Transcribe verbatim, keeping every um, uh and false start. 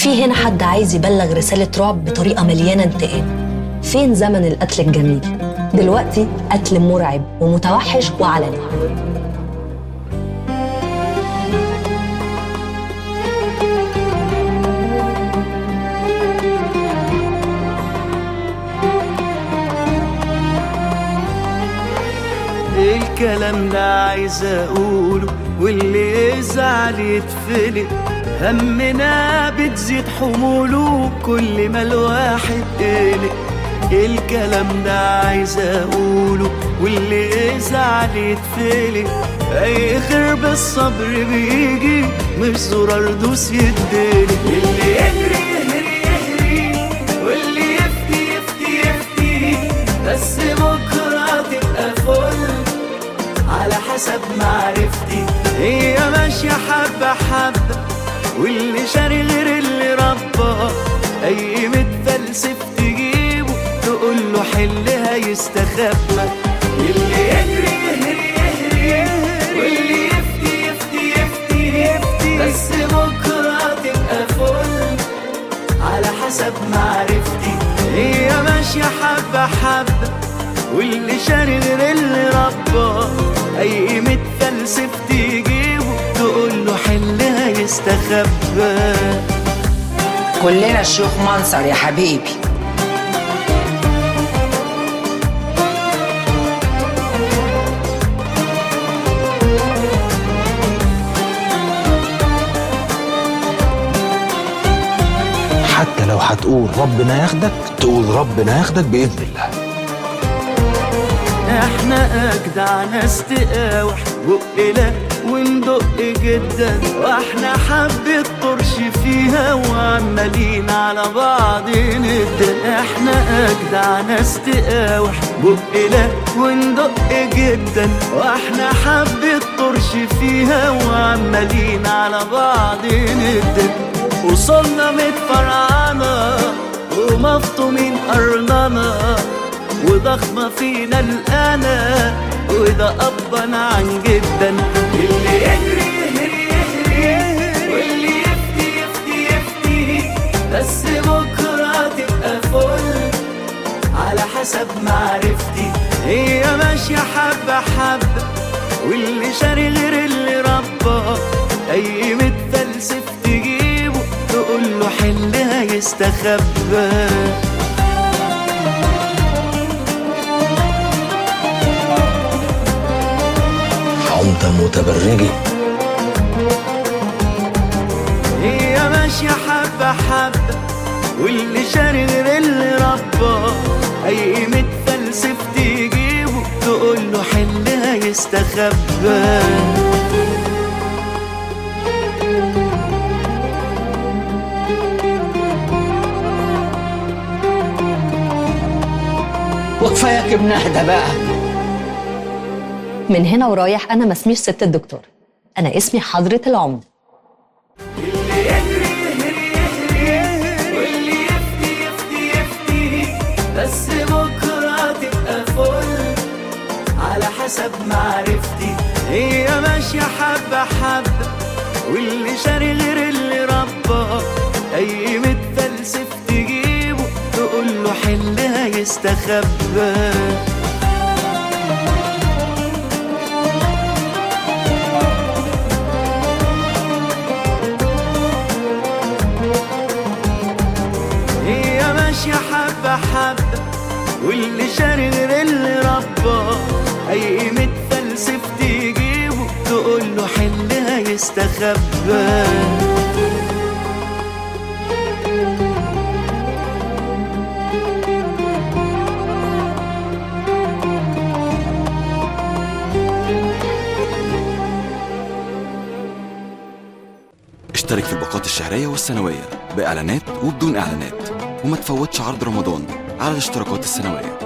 في هنا حد عايز يبلغ رسالة رعب بطريقة مليانة انتقام. فين زمن القتل الجميل؟ دلوقتي قتل مرعب ومتوحش وعلني. الكلام ده عايز اقوله واللي يزعل يتفلق، همنا بتزيد حموله كل ما الواحد قلق. الكلام ده عايز اقوله واللي يزعل يتفلق، اي خير بالصبر بيجي مش زرار دوس يدلق. اللي يجري يهري يهري واللي يفتي يفتي يفتي، بس بكرة تبقى فل على حسب معرفتي. هي ماشية حبة حبة واللي شاري غير اللي رباه، اي متفلسف تجيبه تقوله حلها يستخبى. اللي يجري يهري يهري واللي يفتي يفتي يفتي يفتي، بس بكرة تبقى فل على حسب معرفتي. هي ماشية حبة حبة واللي شاري غير اللي رباه، اي متفلسف تجيبه تقوله حلها يستخبى. كلنا الشيوخ منصر يا حبيبي. حتى لو هتقول ربنا ياخدك تقول ربنا ياخدك بإذن الله. احنا اجدع ناس تقاوح بقنا وندق جدا، واحنا حبة طرش فيها وعمالين على بعض ندن. احنا اجدع ناس تقاوح بقنا وندق جدا، واحنا حبة طرش فيها وعمالين على بعض ندن. وصلنا متفرعنا ومفطومين قرننا، وضخمة فينا الأنا وده أبا عن جدا. اللي يجري يهري يهري واللي يفتي يفتي يفتي، بس بكرة تبقى فل على حسب معرفتي. هي ماشية حبة حبة واللي شاري غير اللي رباه، أي متفلسف تجيبه تقوله حلها يستخبى. انت متبرجي. هي ماشية حبة حبة واللي شاري غير اللي رباه، اي متفلسف تجيبه تقوله حلها يستخبى. وكفاياك ابن اهدى بقى. من هنا ورايح أنا ما اسميش ست الدكتور، أنا اسمي حضرة العمدة. اللي يجري يهري يهري واللي يفتي يفتي يفتي، بس بكرة تبقى فل على حسب معرفتي. هي ماشية حبة حبة واللي شاري غير اللي رباه، أي متفلسف تجيبه تقوله حلها يستخبى. ماشية حبة حبة واللي شاري غير اللي رباه، أي متفلسف تجيبه تقوله حلها يستخبى. اشترك في الباقات الشهرية والسنوية بإعلانات وبدون إعلانات، وما تفوتش عرض رمضان على الاشتراكات السنوية.